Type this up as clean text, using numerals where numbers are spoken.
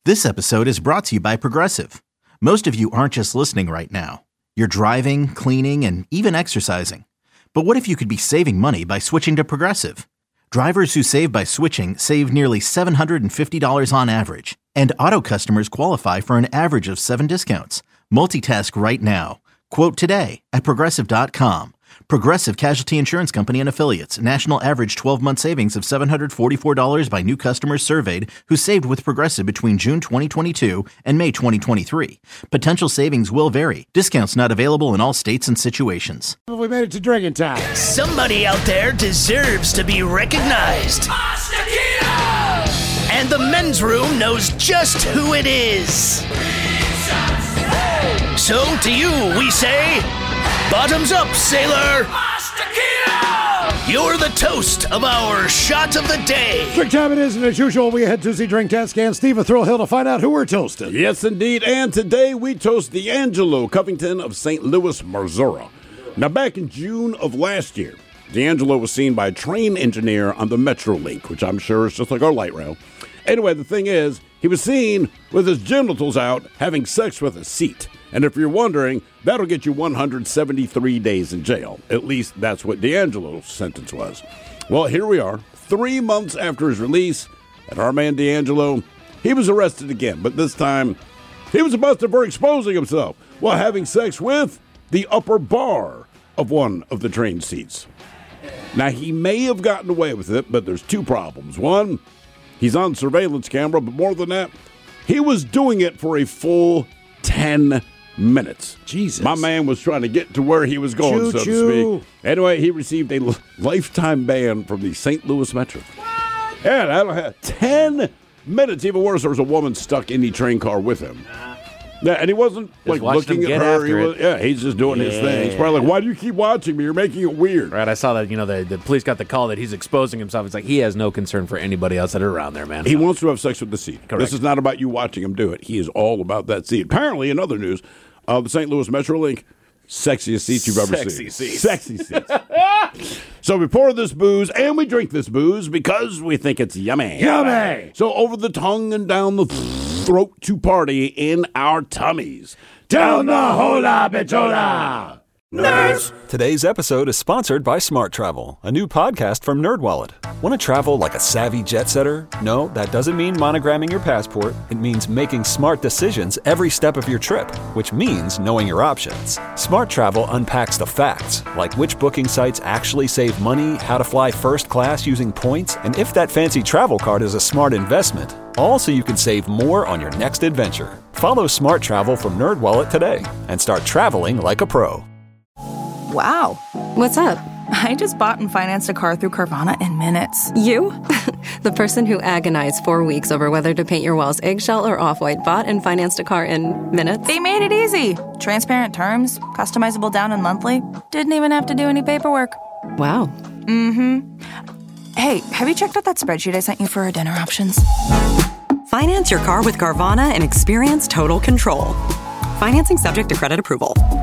This episode is brought to you by Progressive. Most of you aren't just listening right now. You're driving, cleaning, and even exercising. But what if you could be saving money by switching to Progressive? Drivers who save by switching save nearly $750 on average. And auto customers qualify for an average of 7 discounts. Multitask right now. Quote today at Progressive.com. Progressive Casualty Insurance Company and Affiliates. National average 12-month savings of $744 by new customers surveyed who saved with Progressive between June 2022 and May 2023. Potential savings will vary. Discounts not available in all states and situations. We made it to drinking time. Somebody out there deserves to be recognized. And the men's room knows just who it is. So to you we say, bottoms up, sailor. You're the toast of our shot of the day. Drink time it is, and as usual, we head to the drink test and Steve a Thrill Hill to find out who we're toasting. Yes, indeed. And today we toast D'Angelo Covington of St. Louis, Missouri. Now, back in June of last year, D'Angelo was seen by a train engineer on the Metrolink, which I'm sure is just like our light rail. Anyway, the thing is, he was seen with his genitals out having sex with a seat. And if you're wondering, that'll get you 173 days in jail. At least that's what D'Angelo's sentence was. Well, here we are, 3 months after his release, and our man D'Angelo, he was arrested again, but this time he was busted for exposing himself while having sex with the upper bar of one of the train seats. Now, he may have gotten away with it, but there's two problems. One, he's on surveillance camera, but more than that, he was doing it for a full 10 minutes. Jesus. My man was trying to get to where he was going, so to speak. Anyway, he received a lifetime ban from the St. Louis Metro. What? Yeah, that'll have 10 minutes. Even worse, there was a woman stuck in the train car with him. Yeah, and he wasn't like looking at her. He's just doing his thing. He's probably like, why do you keep watching me? You're making it weird. Right, I saw that, the police got the call that he's exposing himself. It's like he has no concern for anybody else that are around there, man. He wants to have sex with the seat. Correct. This is not about you watching him do it. He is all about that seat. Apparently, in other news, the St. Louis Metrolink, sexiest seats you've ever seen. Sexy seats. So we pour this booze and we drink this booze because we think it's yummy. Yummy! So over the tongue and down the throat to party in our tummies. Down the hola bitola! Nerds! Today's episode is sponsored by Smart Travel, a new podcast from NerdWallet. Want to travel like a savvy jet setter? No, that doesn't mean monogramming your passport. It means making smart decisions every step of your trip, which means knowing your options. Smart Travel unpacks the facts, like which booking sites actually save money, how to fly first class using points, and if that fancy travel card is a smart investment. All so you can save more on your next adventure. Follow Smart Travel from NerdWallet today and start traveling like a pro. Wow. What's up? I just bought and financed a car through Carvana in minutes. You? The person who agonized 4 weeks over whether to paint your walls eggshell or off-white bought and financed a car in minutes? They made it easy. Transparent terms, customizable down and monthly. Didn't even have to do any paperwork. Wow. Mm-hmm. Hey, have you checked out that spreadsheet I sent you for our dinner options? Finance your car with Carvana and experience total control. Financing subject to credit approval.